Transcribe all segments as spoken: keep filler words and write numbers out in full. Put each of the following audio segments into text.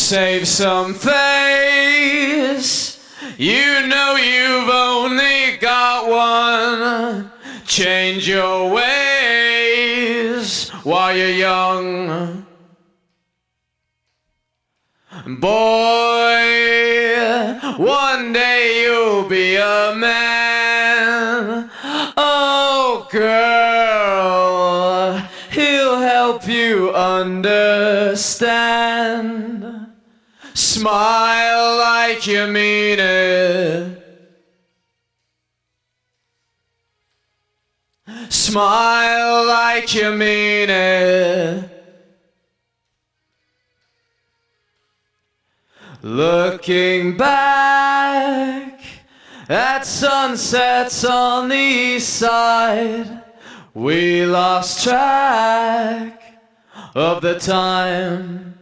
Save some face. You know you've only got one. Change your ways while you're young. Boy, one day you'll be a man. Oh, girl, he'll help you understand. Smile like you mean it. Smile like you mean it. Looking back at sunsets on the east side, we lost track of the time.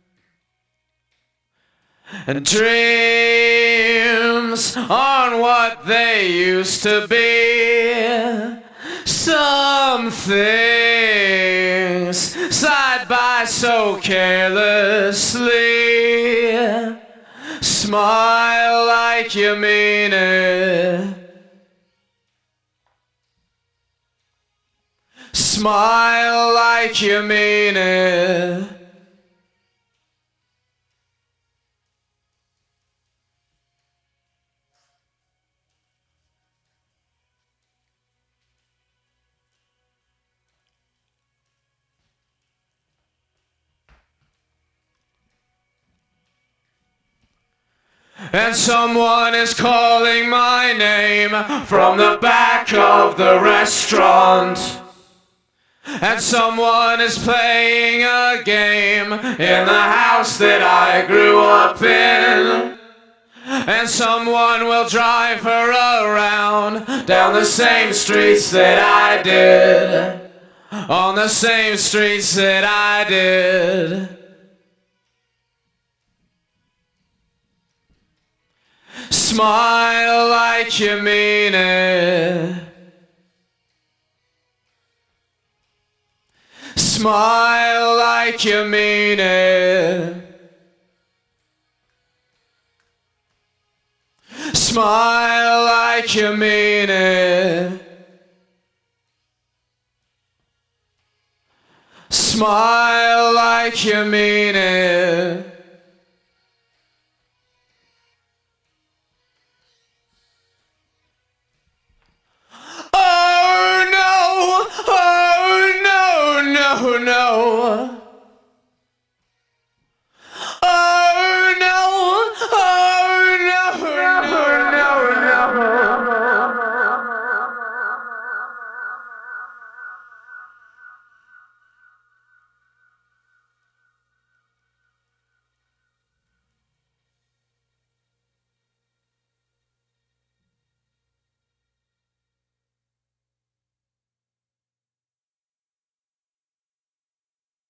And dreams aren't what they used to be. Some things slide by so carelessly. Smile like you mean it. Smile like you mean it. And someone is calling my name from the back of the restaurant. And someone is playing a game in the house that I grew up in. And someone will drive her around down the same streets that I did. On the same streets that I did. Smile like you mean it. Smile like you mean it. Smile like you mean it. Smile like you mean it. Oh no, oh no, no, no.